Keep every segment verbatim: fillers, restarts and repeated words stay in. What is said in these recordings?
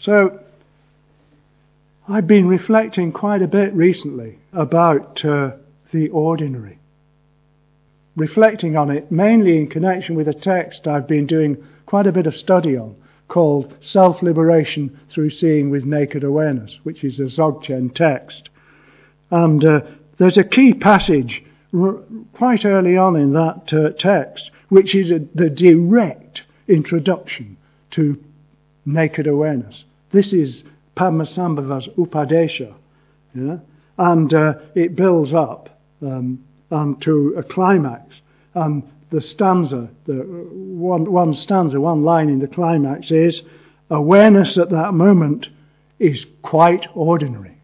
So, I've been reflecting quite a bit recently about uh, the ordinary. Reflecting on it mainly in connection with a text I've been doing quite a bit of study on, called Self-Liberation Through Seeing with Naked Awareness, which is a Dzogchen text. And uh, there's a key passage r- quite early on in that uh, text, which is a, the direct introduction to naked awareness. This is Padmasambhava's Upadesha, yeah? and uh, it builds up um, um, to a climax. And the stanza, the one, one stanza, one line in the climax is, awareness at that moment is quite ordinary.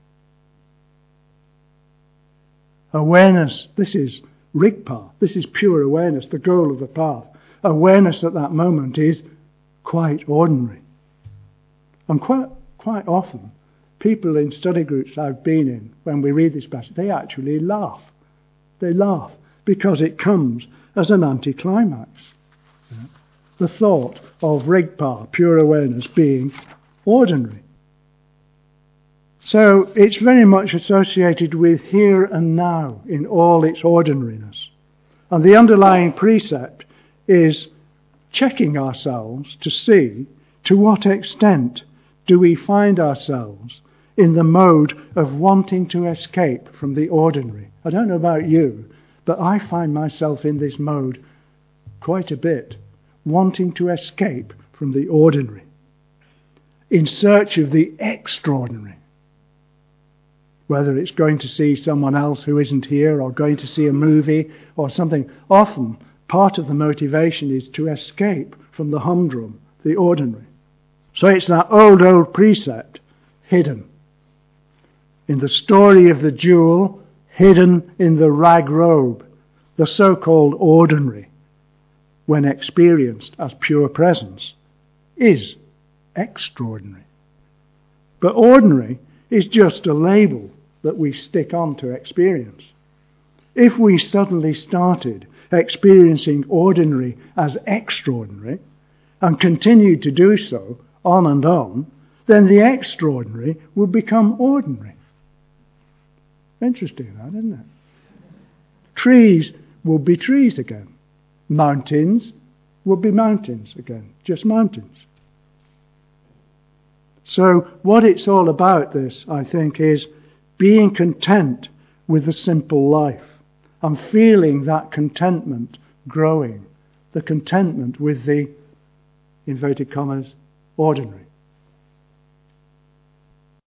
Awareness, this is Rigpa, this is pure awareness, the goal of the path. Awareness at that moment is quite ordinary. And quite, quite often, people in study groups I've been in, when we read this passage, they actually laugh. They laugh because it comes as an anticlimax. Yeah. The thought of Rigpa, pure awareness, being ordinary. So it's very much associated with here and now in all its ordinariness. And the underlying precept is checking ourselves to see to what extent do we find ourselves in the mode of wanting to escape from the ordinary. I don't know about you, but I find myself in this mode quite a bit, wanting to escape from the ordinary, in search of the extraordinary. Whether it's going to see someone else who isn't here, or going to see a movie, or something. Often, part of the motivation is to escape from the humdrum, the ordinary. So it's that old, old precept, hidden. In the story of the jewel, hidden in the rag robe, the so-called ordinary, when experienced as pure presence, is extraordinary. But ordinary is just a label that we stick on to experience. If we suddenly started experiencing ordinary as extraordinary, and continued to do so on and on, then the extraordinary would become ordinary. Interesting that, isn't it? Trees would be trees again. Mountains would be mountains again. Just mountains. So what it's all about, this, I think, is being content with the simple life and feeling that contentment growing. The contentment with the, inverted commas, ordinary.